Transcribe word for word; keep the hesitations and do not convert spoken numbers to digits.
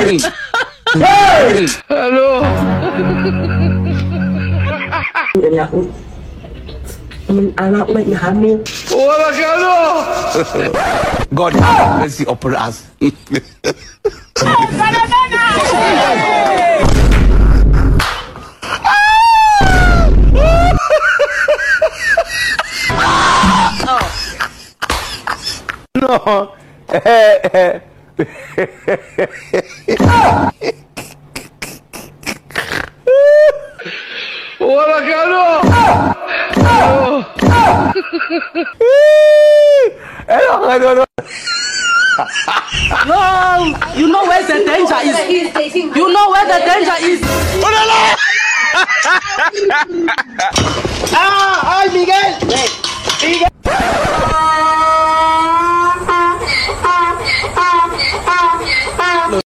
Halo. Anak lagi hamil. Wala kalo. God have mercy upon us. No. Wala kalo. No, you know where the danger is. You know where the danger is. Ah, ay, Miguel. Miguel.